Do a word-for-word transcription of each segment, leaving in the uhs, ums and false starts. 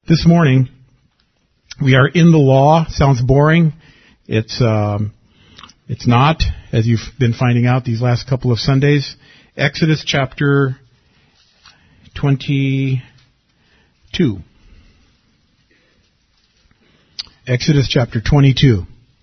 This morning, we are in the law. Sounds boring. It's um, it's not, as you've been finding out these last couple of Sundays. Exodus chapter twenty-two. Exodus chapter twenty-two.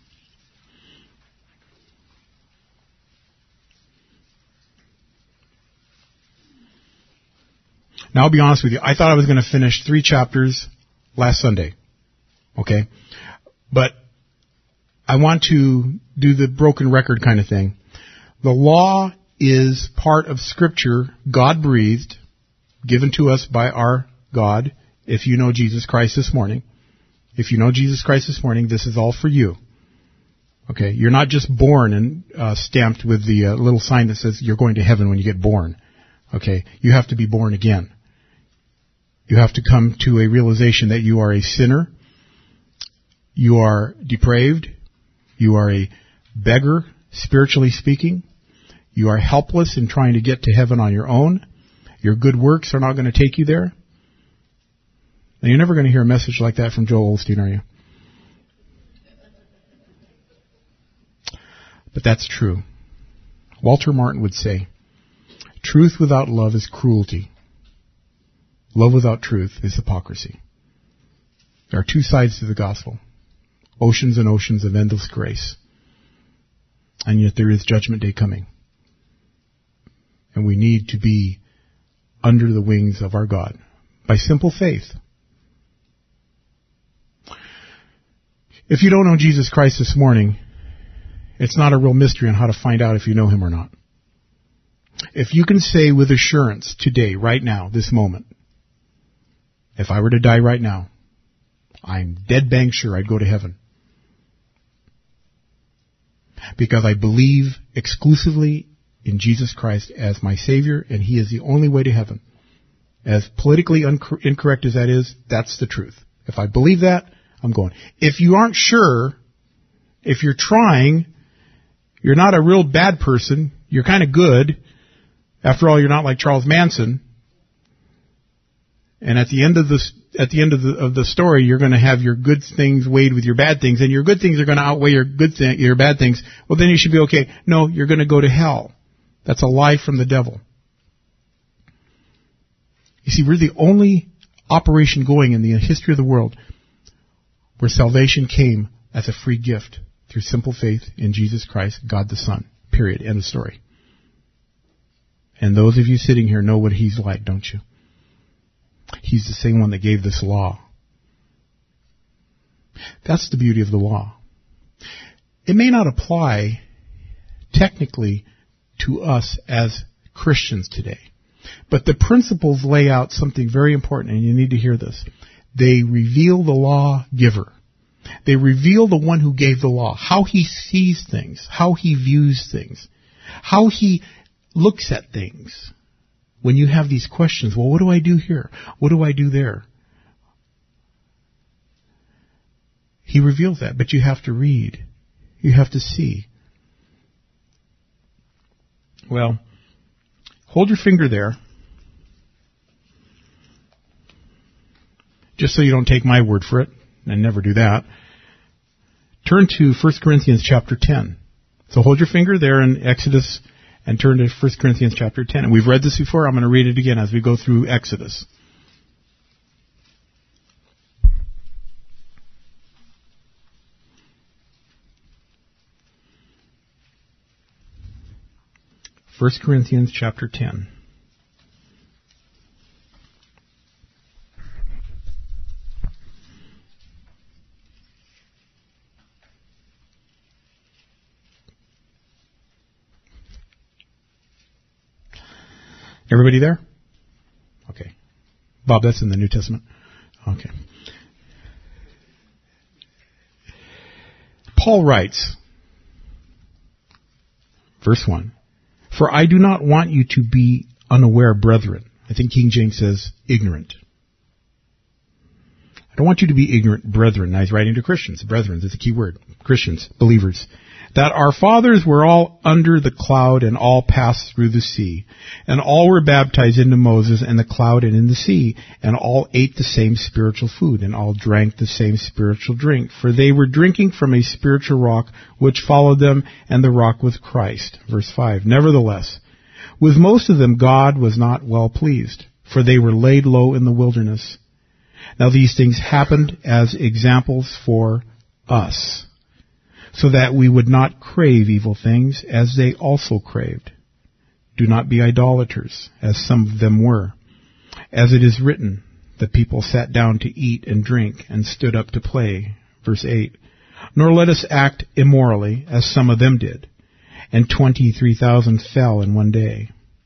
Now, I'll be honest with you. I thought I was going to finish three chapters last Sunday. Okay? But I want to do the broken record kind of thing. The law is part of Scripture, God-breathed, given to us by our God. If you know Jesus Christ this morning, if you know Jesus Christ this morning, this is all for you. Okay? You're not just born and uh, stamped with the uh, little sign that says you're going to heaven when you get born. Okay? You have to be born again. You have to come to a realization that you are a sinner, you are depraved, you are a beggar, spiritually speaking, you are helpless in trying to get to heaven on your own, your good works are not going to take you there. Now, you're never going to hear a message like that from Joel Osteen, are you? But that's true. Walter Martin would say, truth without love is cruelty. Love without truth is hypocrisy. There are two sides to the gospel. Oceans and oceans of endless grace. And yet there is judgment day coming. And we need to be under the wings of our God by simple faith. If you don't know Jesus Christ this morning, it's not a real mystery on how to find out if you know Him or not. If you can say with assurance today, right now, this moment, if I were to die right now, I'm dead bang sure I'd go to heaven. Because I believe exclusively in Jesus Christ as my Savior, and He is the only way to heaven. As politically unco- incorrect as that is, that's the truth. If I believe that, I'm going. If you aren't sure, if you're trying, you're not a real bad person, you're kind of good. After all, you're not like Charles Manson. And at the end of the at the end of the of the story, you're going to have your good things weighed with your bad things, and your good things are going to outweigh your good thing, your bad things. Well, then you should be okay. No, you're going to go to hell. That's a lie from the devil. You see, we're the only operation going in the history of the world where salvation came as a free gift through simple faith in Jesus Christ, God the Son. Period. End of story. And those of you sitting here know what He's like, don't you? He's the same one that gave this law. That's the beauty of the law. It may not apply technically to us as Christians today, but the principles lay out something very important, and you need to hear this. They reveal the law giver. They reveal the one who gave the law, how he sees things, how he views things, how he looks at things. When you have these questions, well, what do I do here? What do I do there? He reveals that, but you have to read. You have to see. Well, hold your finger there. Just so you don't take my word for it, and never do that. Turn to First Corinthians chapter ten. So hold your finger there in Exodus and turn to First Corinthians chapter ten. And we've read this before. I'm going to read it again as we go through Exodus. First Corinthians chapter ten. Everybody there? Okay. Bob, that's in the New Testament. Okay. Paul writes, verse one, "For I do not want you to be unaware, brethren." I think King James says ignorant. I don't want you to be ignorant, brethren. Now he's writing to Christians. Brethren is a key word. Christians, believers. That our fathers were all under the cloud and all passed through the sea. And all were baptized into Moses and the cloud and in the sea. And all ate the same spiritual food and all drank the same spiritual drink. For they were drinking from a spiritual rock which followed them, and the rock was Christ. Verse five. Nevertheless, with most of them God was not well pleased, for they were laid low in the wilderness. Now these things happened as examples for us, so that we would not crave evil things as they also craved. Do not be idolaters, as some of them were. As it is written, the people sat down to eat and drink and stood up to play. Verse eight. Nor let us act immorally, as some of them did, and twenty-three thousand fell in one day.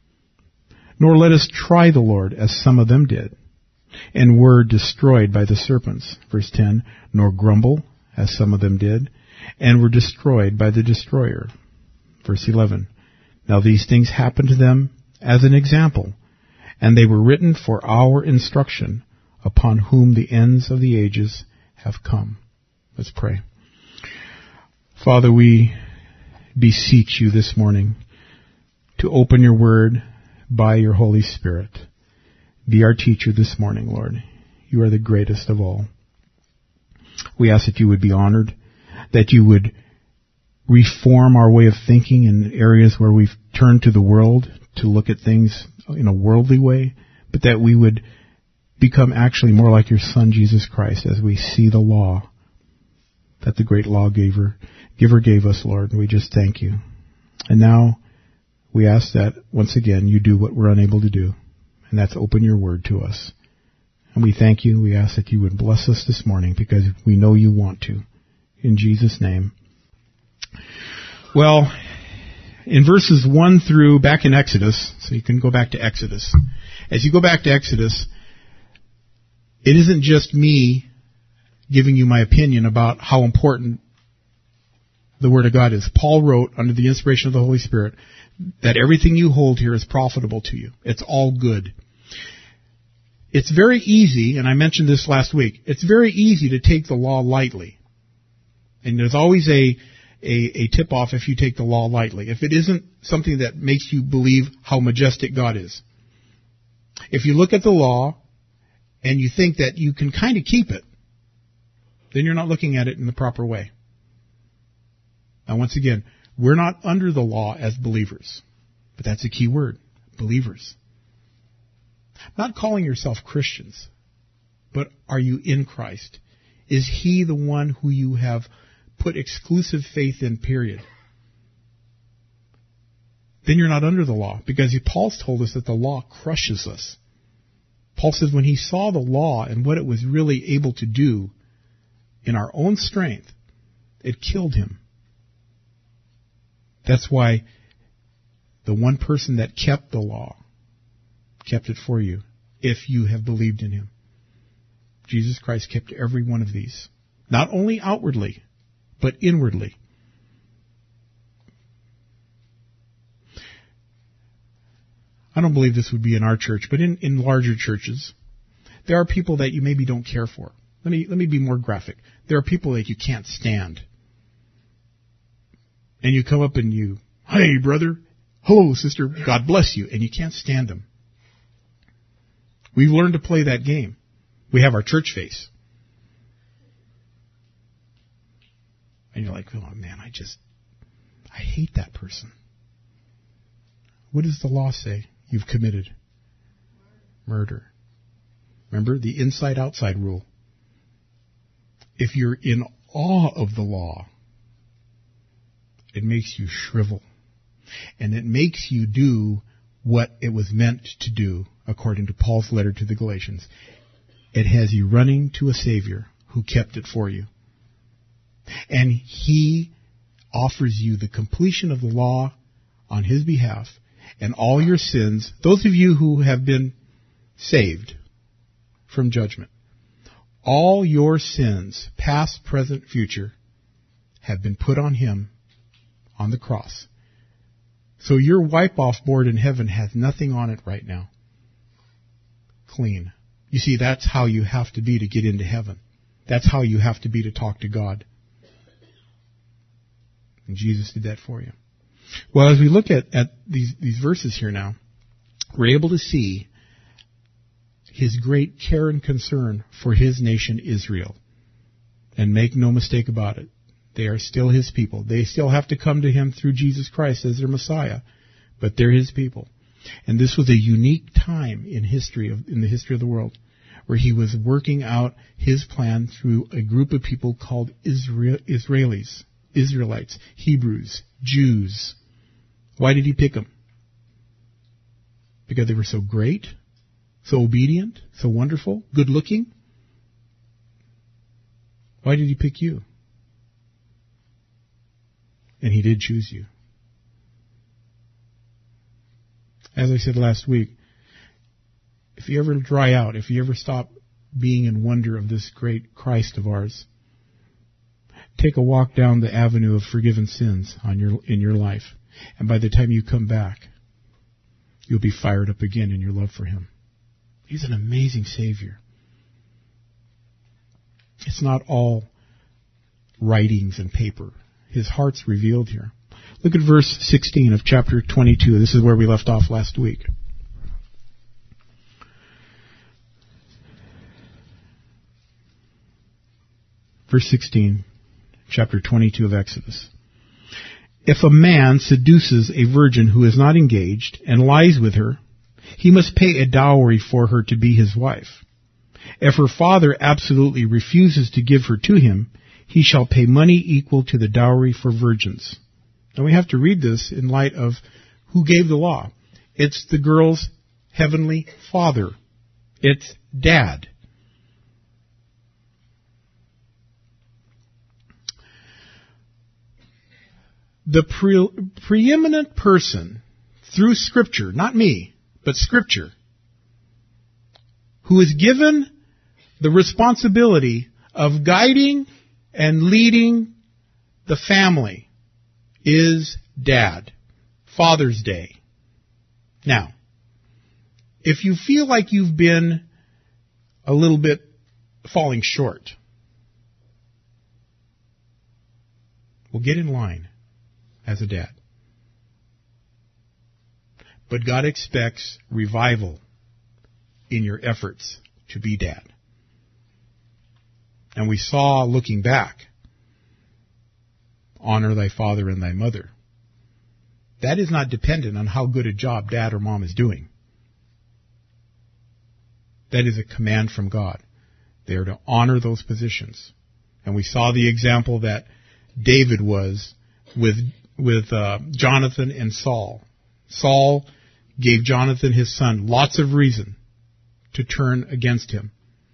Nor let us try the Lord, as some of them did, and were destroyed by the serpents. Verse ten. Nor grumble, as some of them did, and were destroyed by the destroyer. Verse eleven. Now these things happened to them as an example, and they were written for our instruction, upon whom the ends of the ages have come. Let's pray. Father, we beseech you this morning to open your word by your Holy Spirit. Be our teacher this morning, Lord. You are the greatest of all. We ask that you would be honored, that you would reform our way of thinking in areas where we've turned to the world to look at things in a worldly way, but that we would become actually more like your Son, Jesus Christ, as we see the law that the great lawgiver giver gave us, Lord. We just thank you. And now we ask that, once again, you do what we're unable to do, and that's open your word to us. And we thank you. We ask that you would bless us this morning, because we know you want to. In Jesus' name. Well, in verses one through, back in Exodus, so you can go back to Exodus. As you go back to Exodus, it isn't just me giving you my opinion about how important the Word of God is. Paul wrote, under the inspiration of the Holy Spirit, that everything you hold here is profitable to you. It's all good. It's very easy, and I mentioned this last week, it's very easy to take the law lightly. And there's always a, a, a tip-off if you take the law lightly. If it isn't something that makes you believe how majestic God is. If you look at the law and you think that you can kind of keep it, then you're not looking at it in the proper way. Now, once again, we're not under the law as believers. But that's a key word, believers. Not calling yourself Christians, but are you in Christ? Is He the one who you have put exclusive faith in, period? Then you're not under the law, because Paul's told us that the law crushes us. Paul says when he saw the law and what it was really able to do in our own strength, it killed him. That's why the one person that kept the law kept it for you, if you have believed in Him. Jesus Christ kept every one of these, not only outwardly, but inwardly. I don't believe this would be in our church, but in, in larger churches, there are people that you maybe don't care for. Let me, let me be more graphic. There are people that you can't stand. And you come up and you, hey, brother, hello, sister, God bless you, and you can't stand them. We've learned to play that game. We have our church face. And you're like, oh, man, I just, I hate that person. What does the law say you've committed? Murder. Remember the inside-outside rule. If you're in awe of the law, it makes you shrivel. And it makes you do what it was meant to do, according to Paul's letter to the Galatians. It has you running to a Savior who kept it for you. And He offers you the completion of the law on His behalf, and all your sins, those of you who have been saved from judgment, all your sins, past, present, future, have been put on Him on the cross. So your wipe-off board in heaven has nothing on it right now. Clean. You see, that's how you have to be to get into heaven. That's how you have to be to talk to God. And Jesus did that for you. Well, as we look at, at these, these verses here now, we're able to see His great care and concern for His nation Israel. And make no mistake about it, they are still His people. They still have to come to Him through Jesus Christ as their Messiah, but they're His people. And this was a unique time in history of, in the history of the world, where He was working out His plan through a group of people called Israel, Israelis, Israelites, Hebrews, Jews. Why did He pick them? Because they were so great, so obedient, so wonderful, good looking. Why did He pick you? And He did choose you. As I said last week, if you ever dry out, if you ever stop being in wonder of this great Christ of ours, take a walk down the avenue of forgiven sins on your in your life. And by the time you come back, you'll be fired up again in your love for Him. He's an amazing Savior. It's not all writings and paper. His heart's revealed here. Look at verse sixteen of chapter twenty-two. This is where we left off last week. Verse sixteen, chapter twenty-two of Exodus. If a man seduces a virgin who is not engaged and lies with her, he must pay a dowry for her to be his wife. If her father absolutely refuses to give her to him, he shall pay money equal to the dowry for virgins. Now we have to read this in light of who gave the law. It's the girl's heavenly Father. It's Dad. The pre- preeminent person through Scripture, not me, but Scripture, who is given the responsibility of guiding and leading the family is Dad. Father's Day. Now, if you feel like you've been a little bit falling short, well, get in line as a dad. But God expects revival in your efforts to be dad. And we saw, looking back, honor thy father and thy mother. That is not dependent on how good a job dad or mom is doing. That is a command from God. They are to honor those positions. And we saw the example that David was with with uh, Jonathan and Saul. Saul gave Jonathan, his son, lots of reason to turn against him.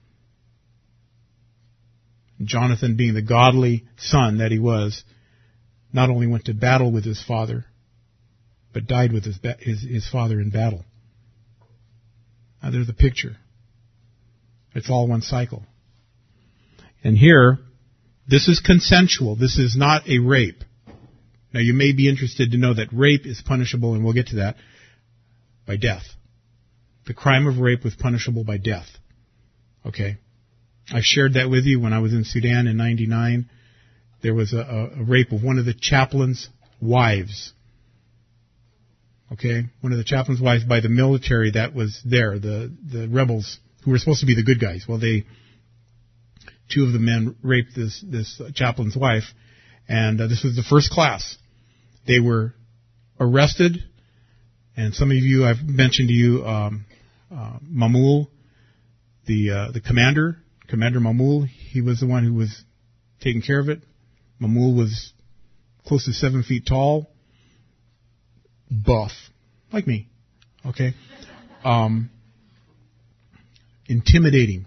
Jonathan, being the godly son that he was, not only went to battle with his father, but died with his, his, his father in battle. Now there's the picture. It's all one cycle. And here, this is consensual. This is not a rape. Now you may be interested to know that rape is punishable, and we'll get to that, by death. The crime of rape was punishable by death. Okay? I've shared that with you when I was in Sudan in ninety-nine. There was a, a rape of one of the chaplain's wives. Okay? One of the chaplain's wives by the military that was there, the, the rebels who were supposed to be the good guys. Well, they, two of the men raped this, this chaplain's wife, and uh, this was the first class. They were arrested, and some of you, I've mentioned to you, um, uh, Mamul, the uh, the commander, Commander Mamul, he was the one who was taking care of it. Mamul was close to seven feet tall, buff, like me, okay? Um, intimidating.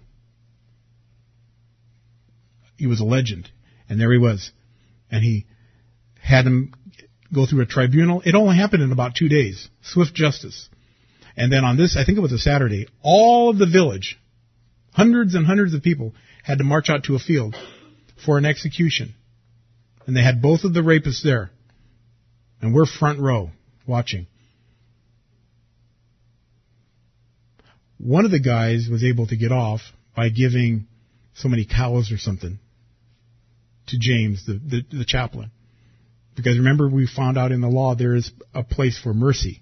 He was a legend, and there he was. And he had him go through a tribunal. It only happened in about two days. Swift justice. And then on this, I think it was a Saturday, all of the village, hundreds and hundreds of people, had to march out to a field for an execution. And they had both of the rapists there. And we're front row watching. One of the guys was able to get off by giving so many cows or something to James, the, the, the chaplain. Because remember, we found out in the law there is a place for mercy.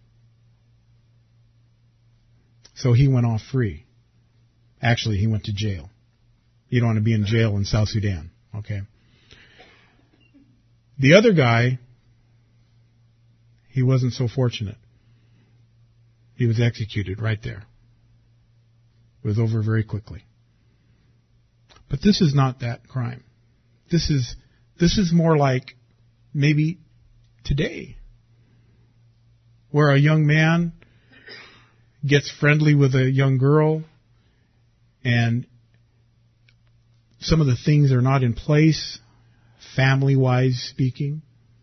So he went off free. Actually, he went to jail. You don't want to be in jail in South Sudan, okay? The other guy, he wasn't so fortunate. He was executed right there. It was over very quickly. But this is not that crime. This is this is more like maybe today, where a young man gets friendly with a young girl, and some of the things are not in place, family-wise speaking,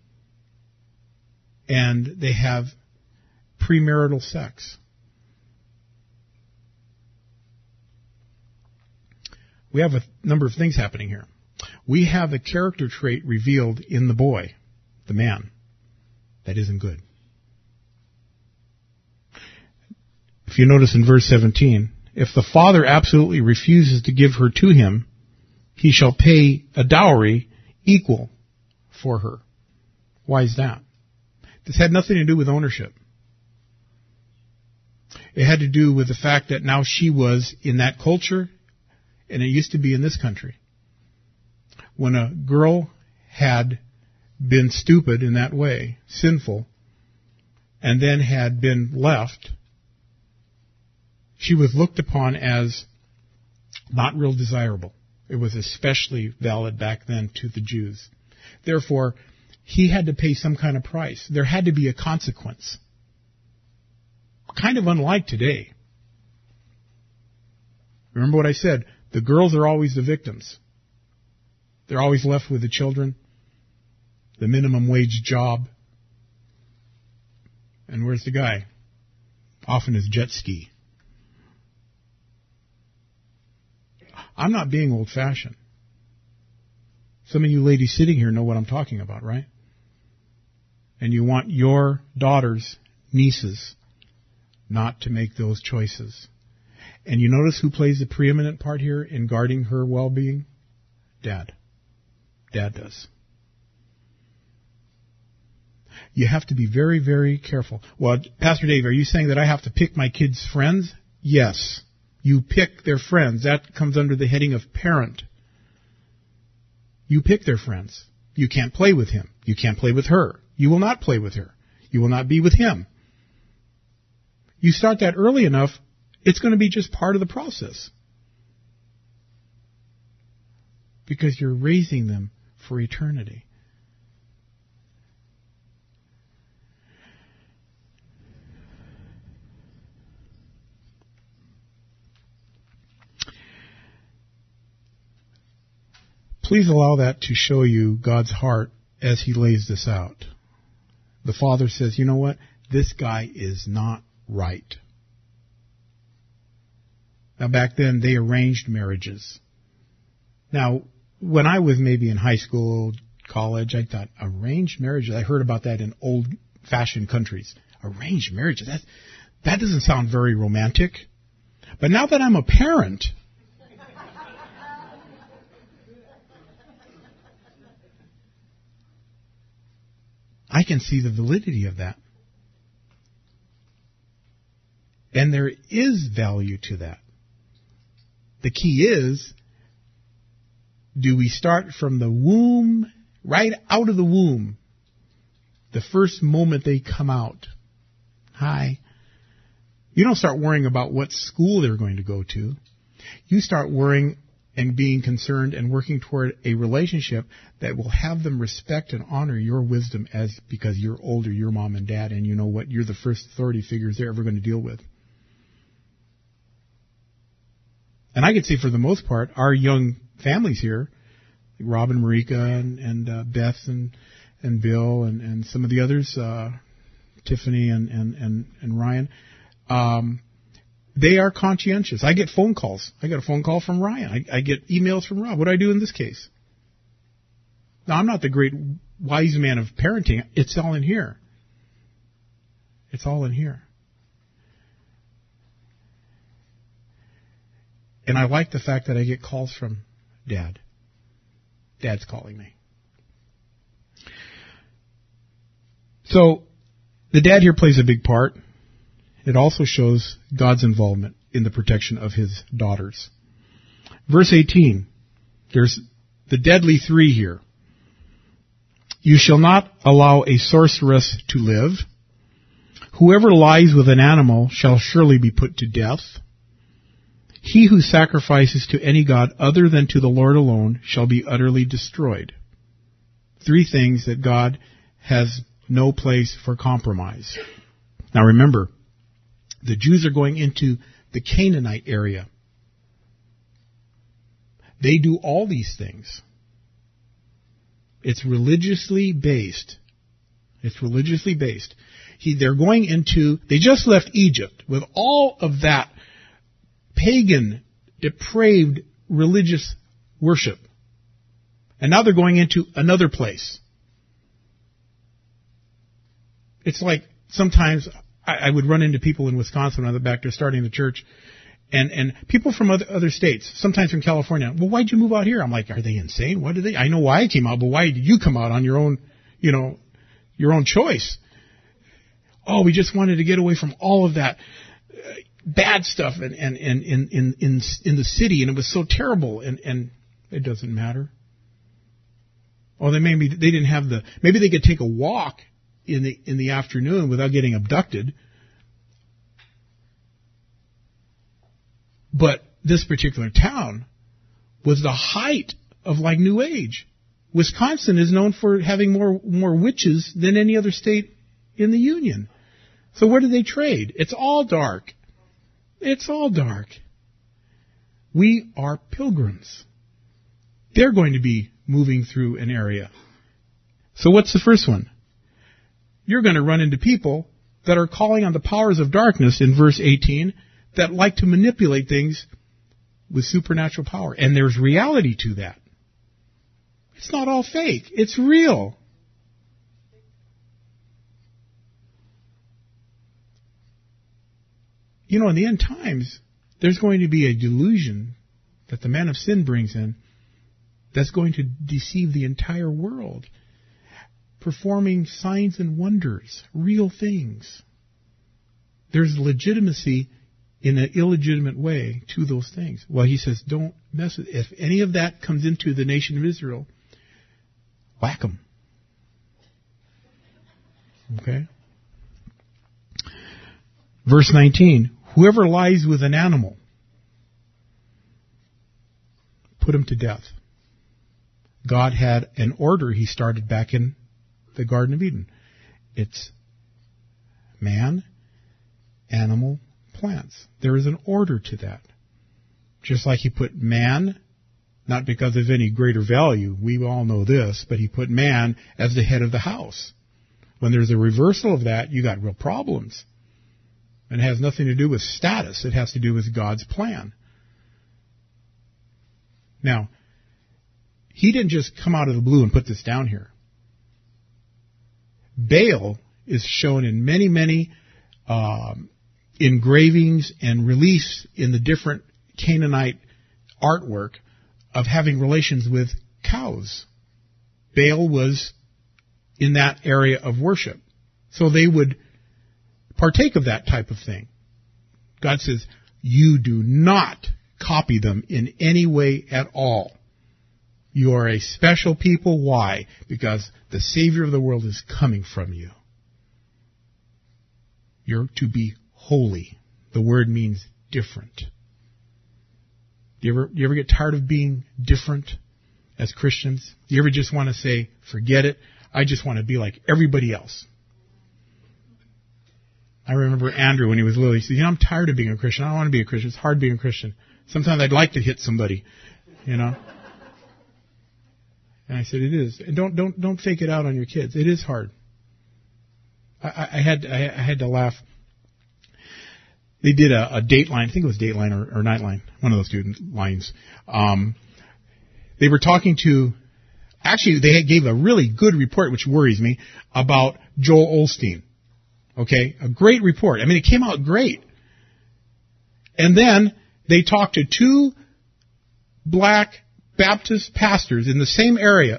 and they have premarital sex. We have a number of things happening here. We have a character trait revealed in the boy, the man, that isn't good. If you notice in verse seventeen, if the father absolutely refuses to give her to him, he shall pay a dowry equal for her. Why is that? This had nothing to do with ownership. It had to do with the fact that now she was in that culture, and it used to be in this country. When a girl had been stupid in that way, sinful, and then had been left, she was looked upon as not real desirable. It was especially valid back then to the Jews. Therefore, he had to pay some kind of price. There had to be a consequence. Kind of unlike today. Remember what I said? The girls are always the victims. They're always left with the children, the minimum wage job. And where's the guy? Off in his jet ski. I'm not being old-fashioned. Some of you ladies sitting here know what I'm talking about, right? And you want your daughters, nieces, not to make those choices. And you notice who plays the preeminent part here in guarding her well-being? Dad. Dad does. You have to be very, very careful. Well, Pastor Dave, are you saying that I have to pick my kids' friends? Yes. You pick their friends. That comes under the heading of parent. You pick their friends. You can't play with him. You can't play with her. You will not play with her. You will not be with him. You start that early enough, it's going to be just part of the process. Because you're raising them for eternity. Please allow that to show you God's heart as he lays this out. The father says, you know what? This guy is not right. Now, back then, they arranged marriages. Now, when I was maybe in high school, college, I thought, arranged marriages? I heard about that in old-fashioned countries. Arranged marriages? That, that doesn't sound very romantic. But now that I'm a parent, I can see the validity of that. And there is value to that. The key is, do we start from the womb, right out of the womb, the first moment they come out? Hi. You don't start worrying about what school they're going to go to. You start worrying and being concerned and working toward a relationship that will have them respect and honor your wisdom as because you're older, your mom and dad, and you know what, you're the first authority figures they're ever going to deal with. And I could say for the most part, our young families here, like Rob and Marika and, and uh, Beth and, and Bill and, and some of the others, uh, Tiffany and, and, and, and Ryan, um, they are conscientious. I get phone calls. I got a phone call from Ryan. I, I get emails from Rob. What do I do in this case? Now, I'm not the great wise man of parenting. It's all in here. It's all in here. And I like the fact that I get calls from Dad. Dad's calling me. So, the dad here plays a big part. It also shows God's involvement in the protection of his daughters. Verse eighteen, there's the deadly three here. You shall not allow a sorceress to live. Whoever lies with an animal shall surely be put to death. He who sacrifices to any god other than to the Lord alone shall be utterly destroyed. Three things that God has no place for compromise. Now remember, the Jews are going into the Canaanite area. They do all these things. It's religiously based. It's religiously based. He, they're going into, they just left Egypt with all of that pagan, depraved religious worship. And now they're going into another place. It's like sometimes I, I would run into people in Wisconsin when I was back there starting the church, and, and people from other, other states, sometimes from California. Well, why'd you move out here? I'm like, are they insane? What did they? I know why I came out, but why did you come out on your own, you know, your own choice? Oh, we just wanted to get away from all of that uh, bad stuff and and and in in in in the city, and it was so terrible. And and it doesn't matter. Oh, they maybe they didn't have the maybe they could take a walk in the in the afternoon without getting abducted. But this particular town was the height of like New Age. Wisconsin is known for having more more witches than any other state in the Union. So where do they trade? It's all dark. It's all dark. We are pilgrims. They're going to be moving through an area. So what's the first one? You're going to run into people that are calling on the powers of darkness in verse eighteen that like to manipulate things with supernatural power. And there's reality to that. It's not all fake. It's real. You know, in the end times, there's going to be a delusion that the man of sin brings in that's going to deceive the entire world, performing signs and wonders, real things. There's legitimacy in an illegitimate way to those things. Well, he says, don't mess with it. If any of that comes into the nation of Israel, whack them. Okay? Verse nineteen, whoever lies with an animal, put him to death. God had an order he started back in the Garden of Eden. It's man, animal, plants. There is an order to that. Just like he put man, not because of any greater value, we all know this, but he put man as the head of the house. When there's a reversal of that, you got real problems. And it has nothing to do with status. It has to do with God's plan. Now, he didn't just come out of the blue and put this down here. Baal is shown in many, many um, engravings and reliefs in the different Canaanite artwork of having relations with cows. Baal was in that area of worship. So they would partake of that type of thing. God says, you do not copy them in any way at all. You are a special people. Why? Because the Savior of the world is coming from you. You're to be holy. The word means different. Do you ever, do you ever get tired of being different as Christians? Do you ever just want to say, forget it, I just want to be like everybody else? I remember Andrew when he was little, he said, you know, I'm tired of being a Christian. I don't want to be a Christian. It's hard being a Christian. Sometimes I'd like to hit somebody, you know. And I said, it is. And don't don't don't fake it out on your kids. It is hard. I, I had I, I had to laugh. They did a, a Dateline, I think it was Dateline or, or Nightline, one of those two lines. Um, they were talking to, actually they gave a really good report, which worries me, about Joel Osteen. Okay, a great report. I mean, it came out great. And then They talked to two black Baptist pastors in the same area.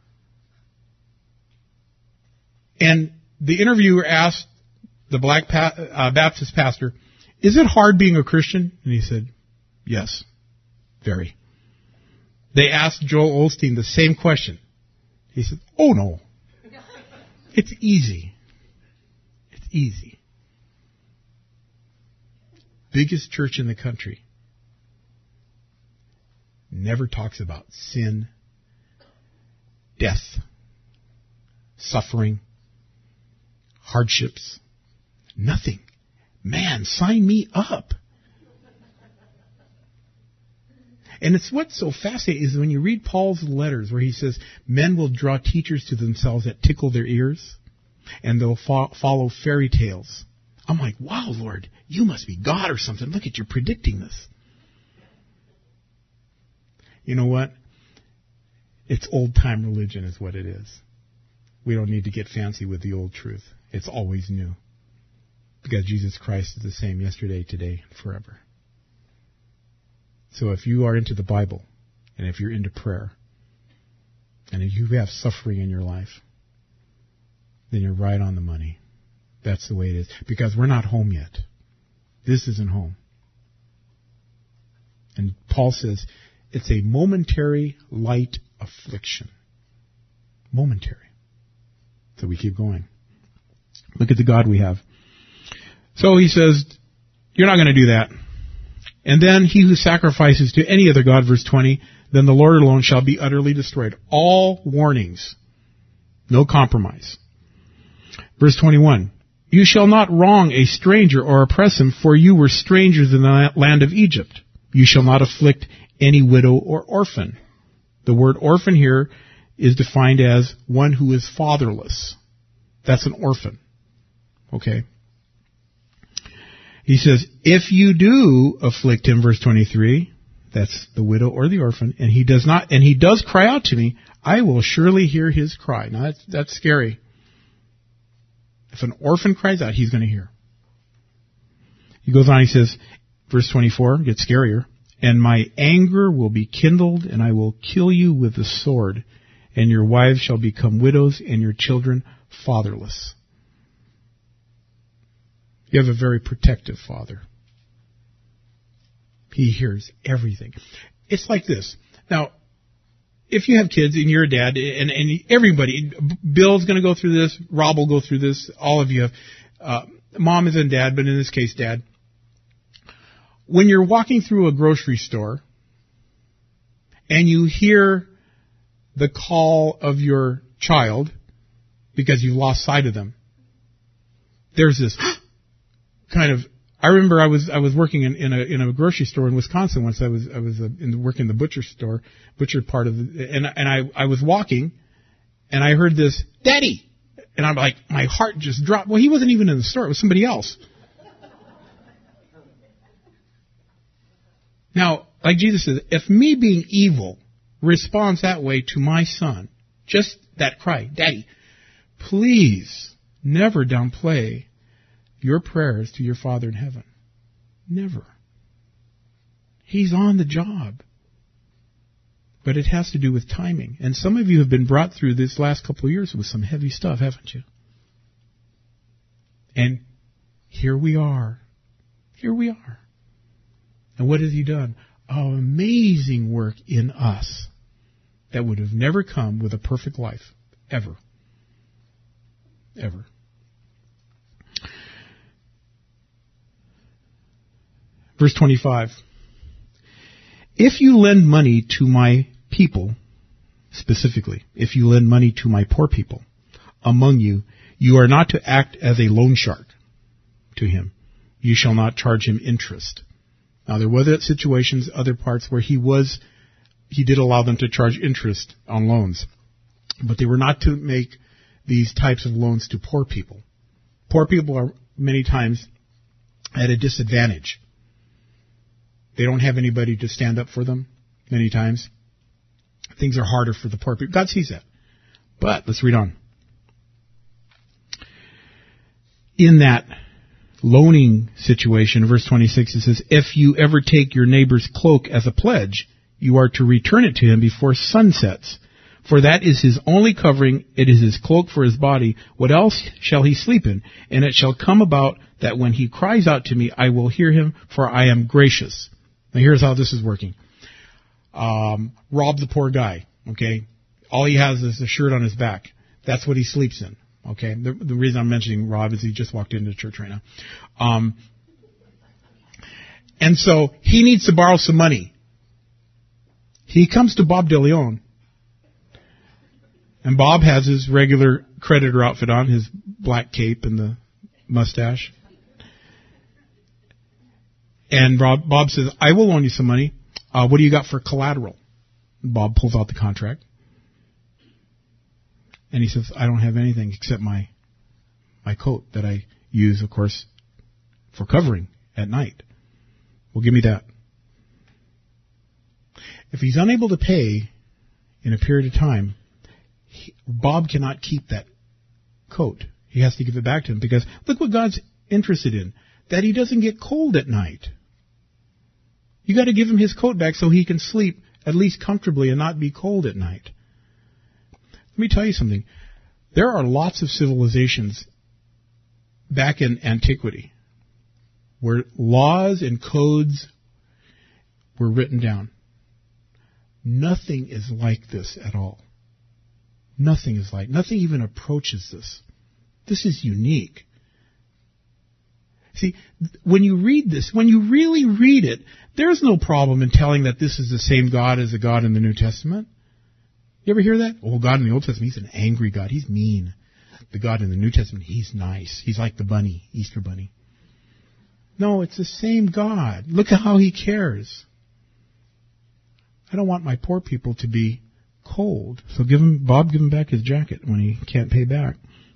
And the interviewer asked the black pa- uh, Baptist pastor, "Is it hard being a Christian?" And he said, "Yes, very." They asked Joel Osteen the same question. He said, "Oh no, it's easy. It's easy." Biggest church in the country never talks about sin, death, suffering, hardships. Nothing. Man, sign me up. And it's what's so fascinating is when you read Paul's letters where he says, men will draw teachers to themselves that tickle their ears, and they'll fo- follow fairy tales. I'm like, wow, Lord, you must be God or something. Look at you predicting this. You know what? It's old-time religion is what it is. We don't need to get fancy with the old truth. It's always new. Because Jesus Christ is the same yesterday, today, forever. So if you are into the Bible, and if you're into prayer, and if you have suffering in your life, then you're right on the money. That's the way it is. Because we're not home yet. This isn't home. And Paul says, it's a momentary light affliction. Momentary. So we keep going. Look at the God we have. So he says, you're not going to do that. And then he who sacrifices to any other god, verse twenty, then the Lord alone shall be utterly destroyed. All warnings. No compromise. Verse twenty-one, you shall not wrong a stranger or oppress him, for you were strangers in the land of Egypt. You shall not afflict any widow or orphan. The word orphan here is defined as one who is fatherless. That's an orphan. Okay? He says, if you do afflict him, verse twenty-three, that's the widow or the orphan, and he does not, and he does cry out to me, I will surely hear his cry. Now that's, that's scary. If an orphan cries out, he's going to hear. He goes on, he says, verse twenty-four, gets scarier, and my anger will be kindled, and I will kill you with the sword, and your wives shall become widows, and your children fatherless. You have a very protective father. He hears everything. It's like this. Now, if you have kids and you're a dad, and, and everybody, Bill's going to go through this, Rob will go through this, all of you have, uh, mom isn't dad, but in this case, dad. When you're walking through a grocery store and you hear the call of your child because you've lost sight of them, there's this kind of, I remember I was I was working in, in a in a grocery store in Wisconsin once. I was I was uh, in the, working in the butcher store, butcher part of the, and and I I was walking, and I heard this, Daddy, and I'm like, my heart just dropped. Well, he wasn't even in the store; it was somebody else. Now, like Jesus says, if me being evil responds that way to my son, just that cry, Daddy, please never downplay your prayers to your Father in heaven. Never. He's on the job. But it has to do with timing. And some of you have been brought through this last couple of years with some heavy stuff, haven't you? And here we are. Here we are. And what has He done? Oh, amazing work in us that would have never come with a perfect life. Ever. Ever. Verse twenty-five. If you lend money to my people, specifically, if you lend money to my poor people among you, you are not to act as a loan shark to him. You shall not charge him interest. Now, there were situations, other parts where he was, he did allow them to charge interest on loans. But they were not to make these types of loans to poor people. Poor people are many times at a disadvantage. They don't have anybody to stand up for them many times. Things are harder for the poor people. God sees that. But let's read on. In that loaning situation. Verse twenty-six, it says, if you ever take your neighbor's cloak as a pledge, you are to return it to him before sun sets. For that is his only covering, it is his cloak for his body. What else shall he sleep in? And it shall come about that when he cries out to me, I will hear him, for I am gracious. Now here's how this is working. Um, rob the poor guy, okay? All he has is a shirt on his back. That's what he sleeps in, okay? The, the reason I'm mentioning Rob is he just walked into church right now. Um, and so he needs to borrow some money. He comes to Bob DeLeon. And Bob has his regular creditor outfit on, his black cape and the mustache. And Bob, Bob says, I will loan you some money. Uh, what do you got for collateral? Bob pulls out the contract. And he says, I don't have anything except my my coat that I use, of course, for covering at night. Well, give me that. If he's unable to pay in a period of time, he, Bob cannot keep that coat. He has to give it back to him because look what God's interested in, that he doesn't get cold at night. You got to give him his coat back so he can sleep at least comfortably and not be cold at night. Let me tell you something. There are lots of civilizations back in antiquity where laws and codes were written down. Nothing is like this at all. Nothing is like, nothing even approaches this. This is unique. See, when you read this, when you really read it, there's no problem in telling that this is the same God as the God in the New Testament. You ever hear that? Oh, God in the Old Testament, he's an angry God. He's mean. The God in the New Testament, he's nice. He's like the bunny, Easter bunny. No, it's the same God. Look at how he cares. I don't want my poor people to be cold. So give him, Bob, give him back his jacket when he can't pay back.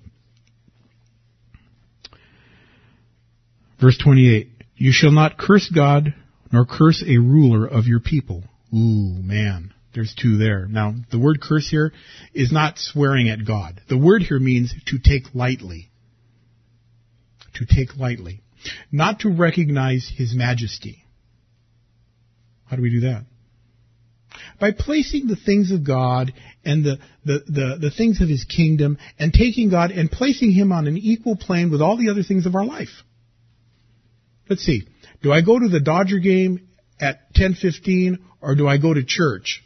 Verse twenty-eight, you shall not curse God nor curse a ruler of your people. Ooh, man, there's two there. Now, the word curse here is not swearing at God. The word here means to take lightly. To take lightly. Not to recognize his majesty. How do we do that? By placing the things of God and the, the, the, the things of his kingdom and taking God and placing him on an equal plane with all the other things of our life. Let's see. Do I go to the Dodger game at ten fifteen or do I go to church?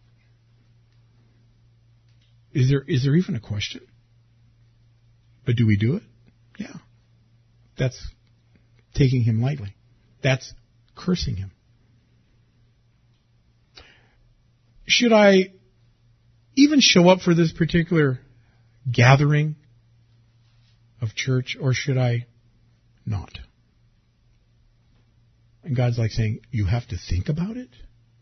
Is there is there even a question? But do we do it? Yeah. That's taking him lightly. That's cursing him. Should I even show up for this particular gathering of church, or should I not? And God's like saying, you have to think about it?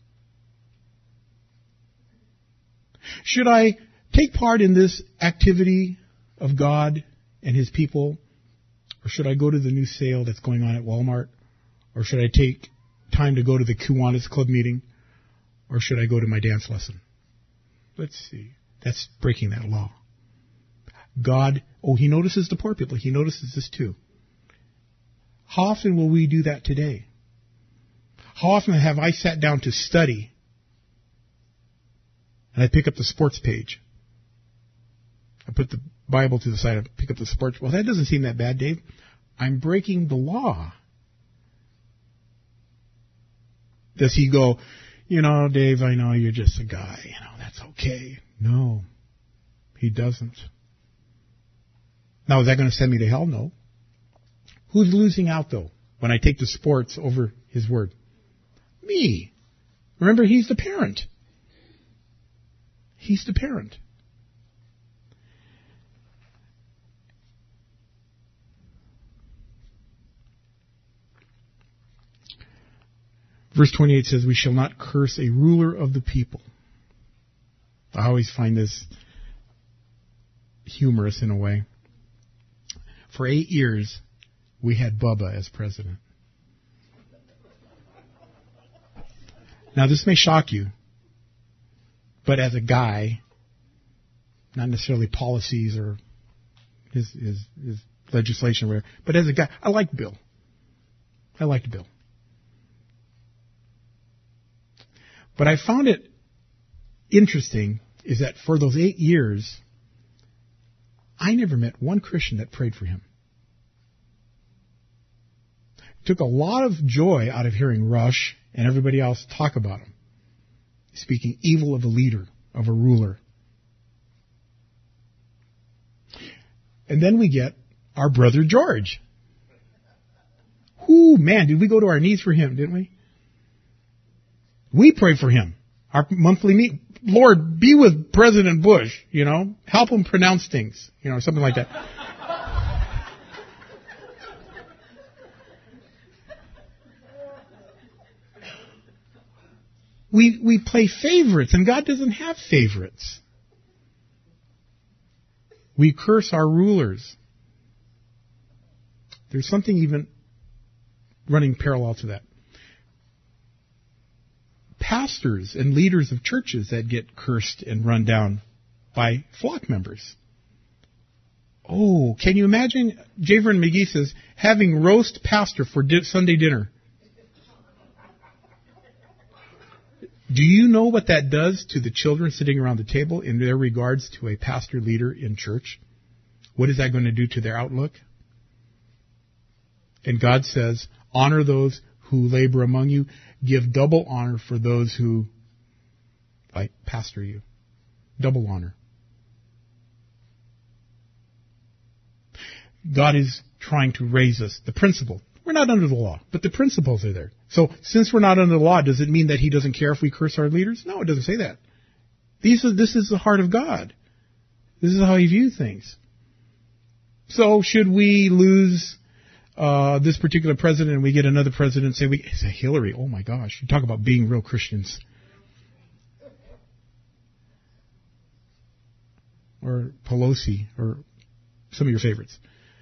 Should I take part in this activity of God and his people? Or should I go to the new sale that's going on at Walmart? Or should I take time to go to the Kiwanis Club meeting? Or should I go to my dance lesson? Let's see. That's breaking that law. God, oh, he notices the poor people. He notices this too. How often will we do that today? How often have I sat down to study and I pick up the sports page? I put the Bible to the side and pick up the sports. Well, that doesn't seem that bad, Dave. I'm breaking the law. Does he go, you know, Dave, I know you're just a guy. You know, that's okay. No, he doesn't. Now, is that going to send me to hell? No. Who's losing out, though, when I take the sports over his word? Me. Remember, he's the parent. He's the parent. Verse twenty-eight says, we shall not curse a ruler of the people. I always find this humorous in a way. For eight years, we had Bubba as president. Now, this may shock you, but as a guy, not necessarily policies or his his his, legislation, or whatever. But as a guy, I liked Bill. I liked Bill. But I found it interesting is that for those eight years, I never met one Christian that prayed for him. It took a lot of joy out of hearing Rush and everybody else talk about him, speaking evil of a leader, of a ruler. And then we get our brother George. Whoo, man, did we go to our knees for him, didn't we? We prayed for him. Our monthly meet. Lord, be with President Bush, you know. Help him pronounce things, you know, something like that. we we play favorites, and God doesn't have favorites. We curse our rulers. There's something even running parallel to that. Pastors and leaders of churches that get cursed and run down by flock members. Oh, can you imagine, Javern McGee says, having roast pastor for di- Sunday dinner? Do you know what that does to the children sitting around the table in their regards to a pastor leader in church? What is that going to do to their outlook? And God says, honor those who labor among you. Give double honor for those who like pastor you. Double honor. God is trying to raise us. The principle. We're not under the law, but the principles are there. So since we're not under the law, does it mean that he doesn't care if we curse our leaders? No, it doesn't say that. These are, this is the heart of God. This is how he views things. So should we lose uh this particular president and we get another president, say, we say Hillary, oh my gosh, you talk about being real Christians. Or Pelosi, or some of your favorites.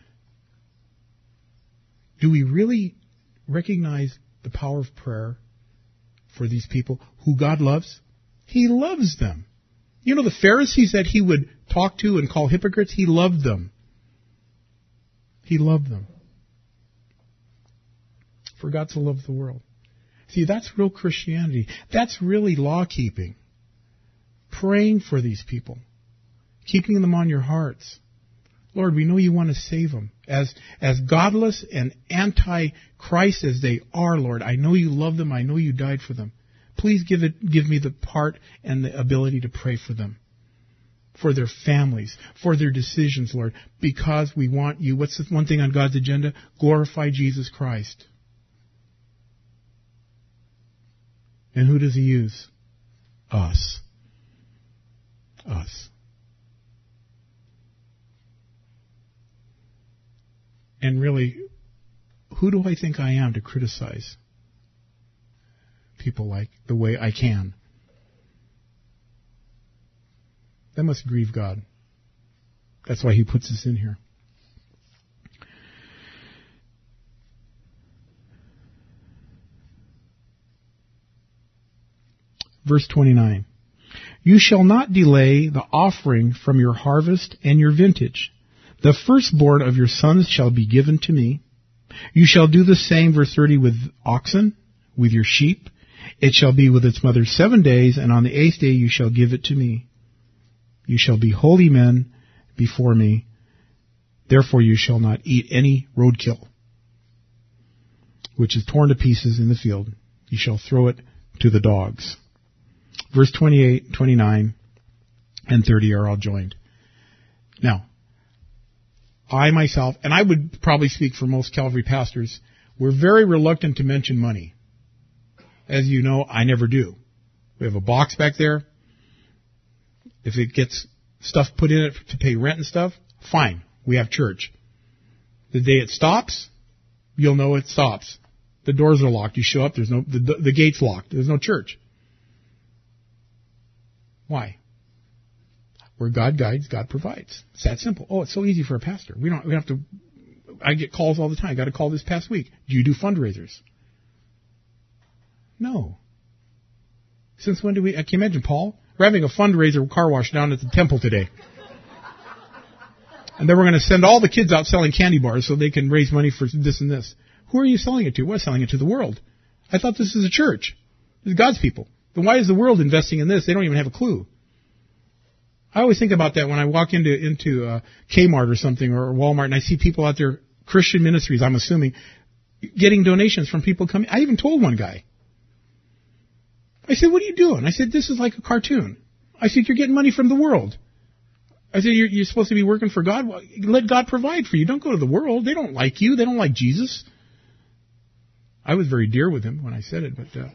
Do we really recognize the power of prayer for these people who God loves? He loves them. You know, the Pharisees that he would talk to and call hypocrites, he loved them. He loved them. For God to love the world. See, that's real Christianity. That's really law-keeping. Praying for these people. Keeping them on your hearts. Lord, we know you want to save them. As, as godless and anti-Christ as they are, Lord, I know you love them. I know you died for them. Please give it, give me the part and the ability to pray for them. For their families. For their decisions, Lord. Because we want you. What's the one thing on God's agenda? Glorify Jesus Christ. And who does he use? Us. Us. And really, who do I think I am to criticize people like the way I can? That must grieve God. That's why he puts us in here. Verse twenty-nine. You shall not delay the offering from your harvest and your vintage. The firstborn of your sons shall be given to me. You shall do the same, verse thirty, with oxen, with your sheep. It shall be with its mother seven days, and on the eighth day you shall give it to me. You shall be holy men before me. Therefore you shall not eat any roadkill, which is torn to pieces in the field. You shall throw it to the dogs. Verse twenty-eight, twenty-nine, and thirty are all joined. Now, I myself, and I would probably speak for most Calvary pastors, we're very reluctant to mention money. As you know, I never do. We have a box back there. If it gets stuff put in it to pay rent and stuff, fine. We have church. The day it stops, you'll know it stops. The doors are locked. You show up, there's no, the, the gate's locked. There's no church. Why? Where God guides, God provides. It's that simple. Oh, it's so easy for a pastor. We don't, we have to, I get calls all the time. I got a call this past week. Do you do fundraisers? No. Since when do we, I can imagine, Paul, we're having a fundraiser car wash down at the temple today. And then we're going to send all the kids out selling candy bars so they can raise money for this and this. Who are you selling it to? We're selling it to the world. I thought this is a church. This is God's people. Then why is the world investing in this? They don't even have a clue. I always think about that when I walk into into uh, Kmart or something or Walmart and I see people out there, Christian ministries, I'm assuming, getting donations from people coming. I even told one guy. I said, what are you doing? I said, this is like a cartoon. I said, you're getting money from the world. I said, you're, you're supposed to be working for God. Well, let God provide for you. Don't go to the world. They don't like you. They don't like Jesus. I was very dear with him when I said it, but... Uh,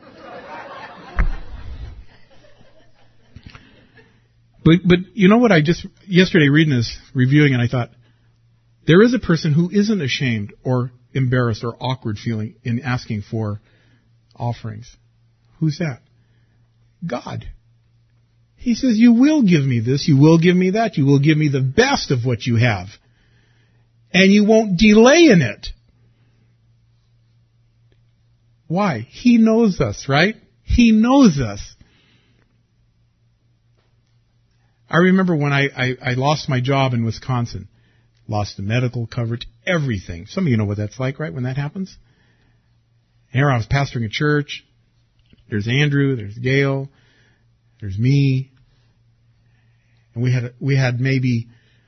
But, but you know what I just, yesterday reading this, reviewing, and I thought, there is a person who isn't ashamed or embarrassed or awkward feeling in asking for offerings. Who's that? God. He says, you will give me this, you will give me that, you will give me the best of what you have. And you won't delay in it. Why? He knows us, right? He knows us. I remember when I, I, I lost my job in Wisconsin, lost the medical coverage, everything. Some of you know what that's like, right, when that happens? Here I was pastoring a church. There's Andrew, there's Gail, there's me. And we had we had maybe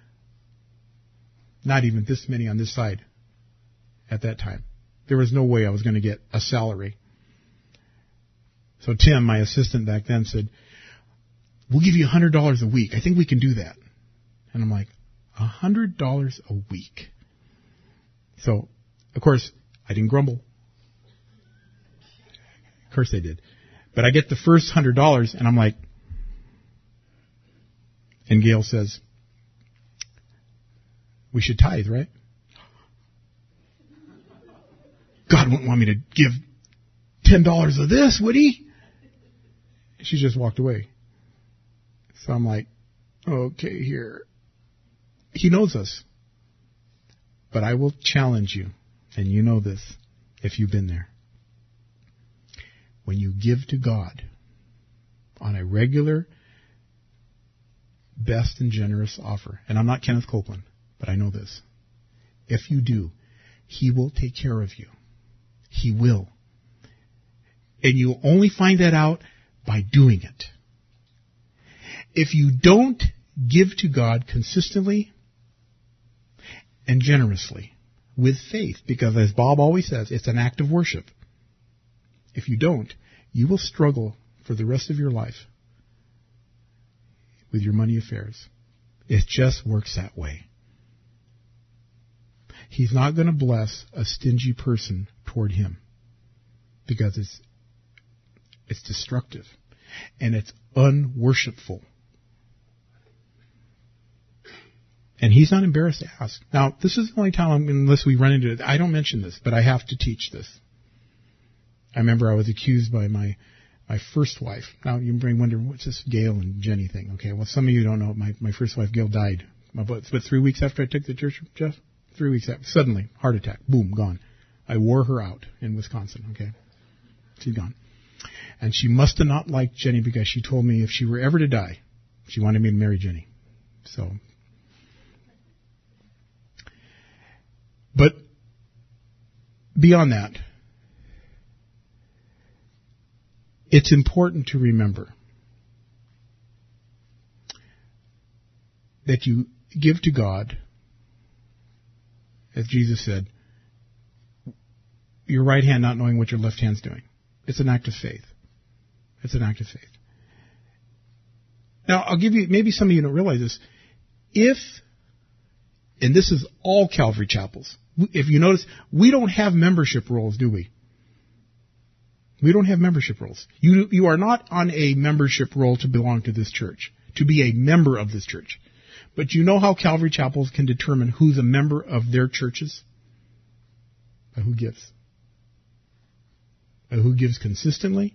not even this many on this side at that time. There was no way I was going to get a salary. So Tim, my assistant back then, said, we'll give you one hundred dollars a week. I think we can do that. And I'm like, one hundred dollars a week. So, of course, I didn't grumble. Of course I did. But I get the first one hundred dollars, and I'm like, and Gail says, we should tithe, right? God wouldn't want me to give ten dollars of this, would he? She just walked away. So I'm like, okay, here. He knows us. But I will challenge you, and you know this, if you've been there. When you give to God on a regular, best and generous offer, and I'm not Kenneth Copeland, but I know this. If you do, He will take care of you. He will. And you'll only find that out by doing it. If you don't give to God consistently and generously with faith, because as Bob always says, it's an act of worship. If you don't, you will struggle for the rest of your life with your money affairs. It just works that way. He's not going to bless a stingy person toward Him because it's it's destructive and it's unworshipful. And He's not embarrassed to ask. Now, this is the only time, I'm, unless we run into it, I don't mention this, but I have to teach this. I remember I was accused by my my first wife. Now, you may wonder, what's this Gail and Jenny thing? Okay, well, some of you don't know, my, my first wife, Gail, died. About, but three weeks after I took the church, Jeff? Three weeks after. Suddenly, heart attack. Boom, gone. I wore her out in Wisconsin, okay? She's gone. And she must have not liked Jenny because she told me if she were ever to die, she wanted me to marry Jenny. So... But beyond that, it's important to remember that you give to God, as Jesus said, your right hand not knowing what your left hand's doing. It's an act of faith. It's an act of faith. Now, I'll give you, maybe some of you don't realize this, if, and this is all Calvary Chapels, if you notice, we don't have membership rolls, do we? We don't have membership rolls. You you are not on a membership roll to belong to this church, to be a member of this church. But you know how Calvary Chapels can determine who's a member of their churches? By who gives. By who gives consistently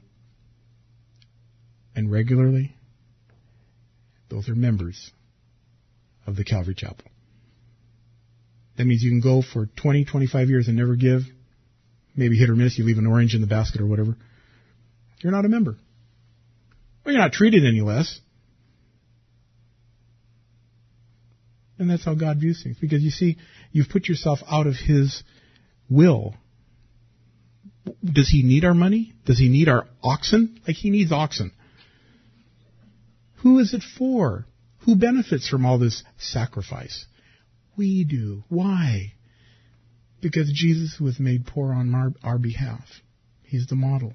and regularly. Those are members of the Calvary Chapel. That means you can go for twenty, twenty-five years and never give. Maybe hit or miss, you leave an orange in the basket or whatever. You're not a member. Well, you're not treated any less. And that's how God views things. Because you see, you've put yourself out of His will. Does He need our money? Does He need our oxen? Like, He needs oxen. Who is it for? Who benefits from all this sacrifice? We do. Why? Because Jesus was made poor on our, our behalf. He's the model.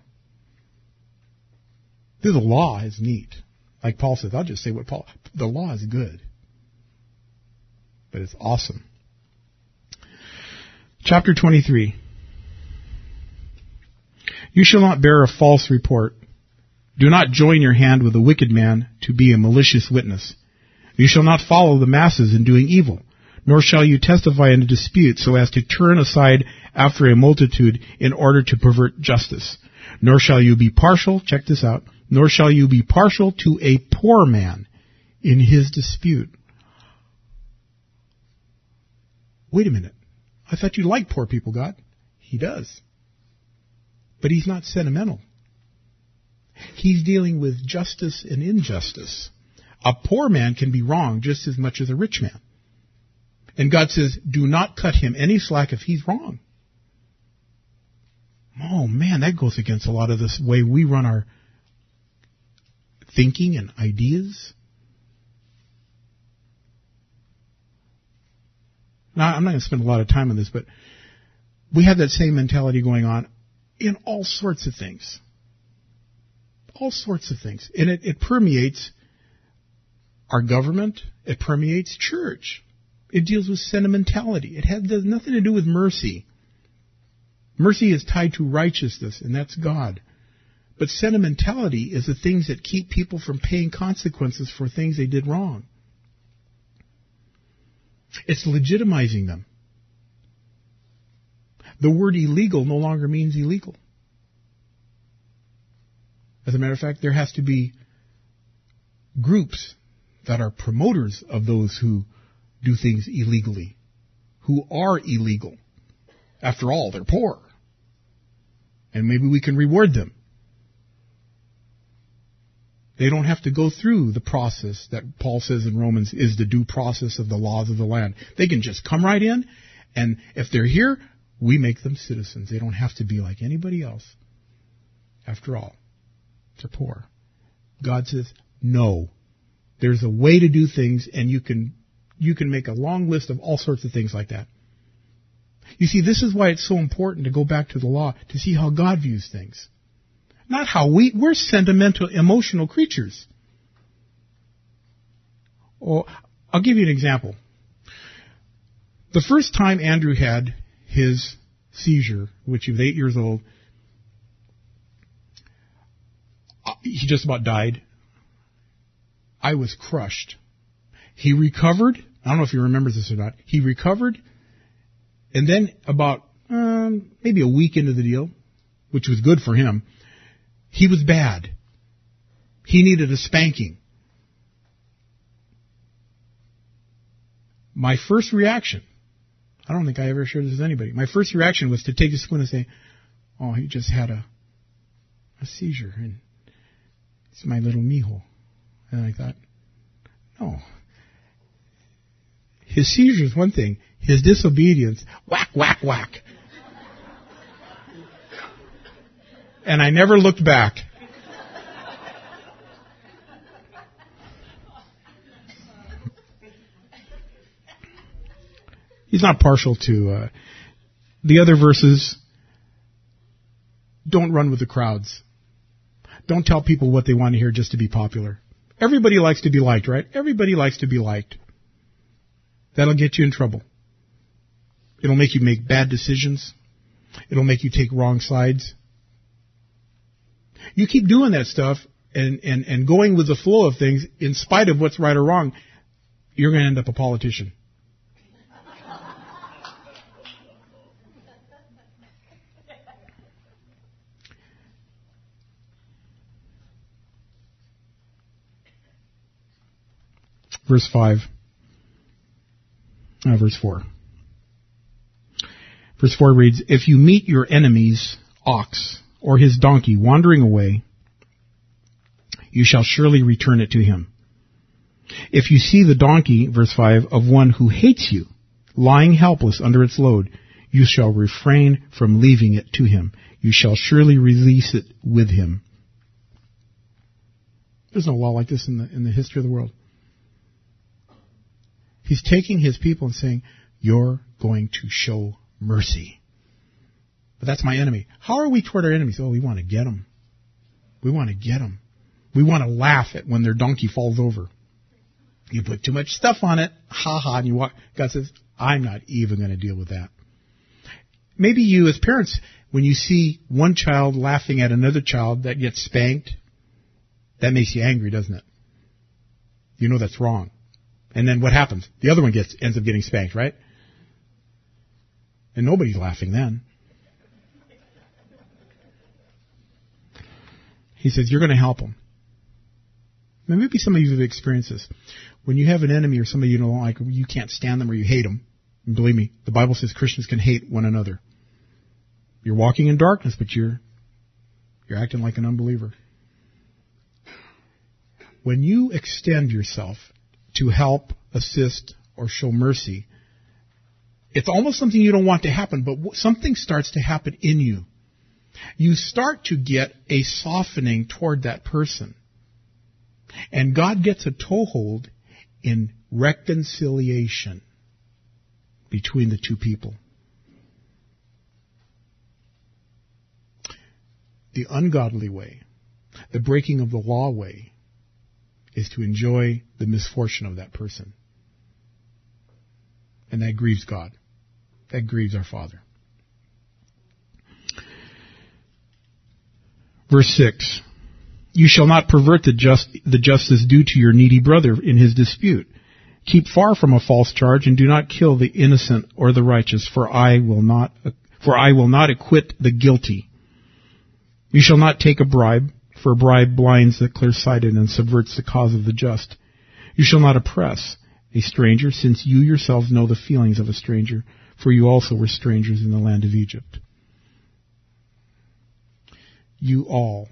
The law is neat. Like Paul says, I'll just say what Paul... The law is good. But it's awesome. Chapter twenty-three. You shall not bear a false report. Do not join your hand with a wicked man to be a malicious witness. You shall not follow the masses in doing evil, nor shall you testify in a dispute so as to turn aside after a multitude in order to pervert justice. Nor shall you be partial, check this out, nor shall you be partial to a poor man in his dispute. Wait a minute. I thought you liked poor people, God. He does. But He's not sentimental. He's dealing with justice and injustice. A poor man can be wrong just as much as a rich man. And God says, do not cut him any slack if he's wrong. Oh man, that goes against a lot of this way we run our thinking and ideas. Now, I'm not going to spend a lot of time on this, but we have that same mentality going on in all sorts of things. All sorts of things. And it, it permeates our government. It permeates church. It deals with sentimentality. It has does nothing to do with mercy. Mercy is tied to righteousness, and that's God. But sentimentality is the things that keep people from paying consequences for things they did wrong. It's legitimizing them. The word illegal no longer means illegal. As a matter of fact, there has to be groups that are promoters of those who do things illegally, who are illegal. After all, they're poor. And maybe we can reward them. They don't have to go through the process that Paul says in Romans is the due process of the laws of the land. They can just come right in, and if they're here, we make them citizens. They don't have to be like anybody else. After all, they're poor. God says, no. There's a way to do things, and you can you can make a long list of all sorts of things like that. You see, this is why it's so important to go back to the law, to see how God views things. Not how we, we're sentimental, emotional creatures. Oh, I'll give you an example. The first time Andrew had his seizure, which he was eight years old, he just about died. I was crushed. He recovered. I don't know if he remembers this or not. He recovered, and then about um, maybe a week into the deal, which was good for him, he was bad. He needed a spanking. My first reaction, I don't think I ever shared this with anybody, my first reaction was to take a spoon and say, oh, he just had a, a seizure, and it's my little mijo. And I thought, no. His seizure is one thing. His disobedience, whack, whack, whack. And I never looked back. He's not partial to uh, the other verses. Don't run with the crowds. Don't tell people what they want to hear just to be popular. Everybody likes to be liked, right? Everybody likes to be liked. That'll get you in trouble. It'll make you make bad decisions. It'll make you take wrong sides. You keep doing that stuff and, and, and going with the flow of things in spite of what's right or wrong, you're going to end up a politician. Verse five. Uh, verse four. Verse four reads, if you meet your enemy's ox or his donkey wandering away, you shall surely return it to him. If you see the donkey, verse five, of one who hates you, lying helpless under its load, you shall refrain from leaving it to him. You shall surely release it with him. There's no law like this in the, in the history of the world. He's taking his people and saying, you're going to show mercy. But that's my enemy. How are we toward our enemies? Oh, we want to get them. We want to get them. We want to laugh at when their donkey falls over. You put too much stuff on it, ha ha, and you walk. God says, I'm not even going to deal with that. Maybe you as parents, when you see one child laughing at another child that gets spanked, that makes you angry, doesn't it? You know that's wrong. And then what happens? The other one gets ends up getting spanked, right? And nobody's laughing then. He says, you're going to help them. Now, maybe some of you have experienced this. When you have an enemy or somebody you don't like, you can't stand them or you hate them. And believe me, the Bible says Christians can hate one another. You're walking in darkness, but you're you're acting like an unbeliever. When you extend yourself to help, assist, or show mercy, it's almost something you don't want to happen, but something starts to happen in you. You start to get a softening toward that person. And God gets a toehold in reconciliation between the two people. The ungodly way, the breaking of the law way, is to enjoy the misfortune of that person. And that grieves God. That grieves our Father. Verse six. You shall not pervert the just the justice due to your needy brother in his dispute. Keep far from a false charge, and do not kill the innocent or the righteous, for I will not for I will not acquit the guilty. You shall not take a bribe, for a bribe blinds the clear-sighted and subverts the cause of the just. You shall not oppress a stranger, since you yourselves know the feelings of a stranger, for you also were strangers in the land of Egypt. You all,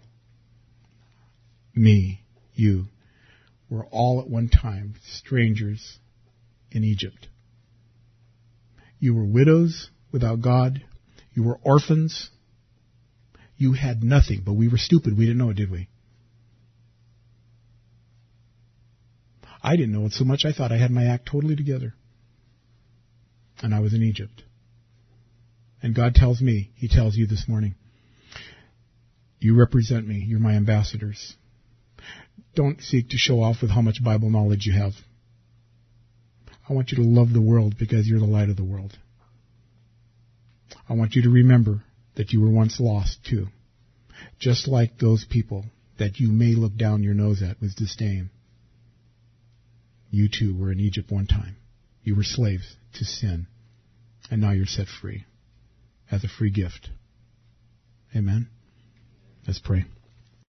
me, you, were all at one time strangers in Egypt. You were widows without God. You were orphans. You had nothing, but we were stupid. We didn't know it, did we? I didn't know it so much I thought I had my act totally together. And I was in Egypt. And God tells me, He tells you this morning, you represent me. You're my ambassadors. Don't seek to show off with how much Bible knowledge you have. I want you to love the world because you're the light of the world. I want you to remember that you were once lost too. Just like those people that you may look down your nose at with disdain. You too were in Egypt one time. You were slaves to sin. And now you're set free as a free gift. Amen. Let's pray.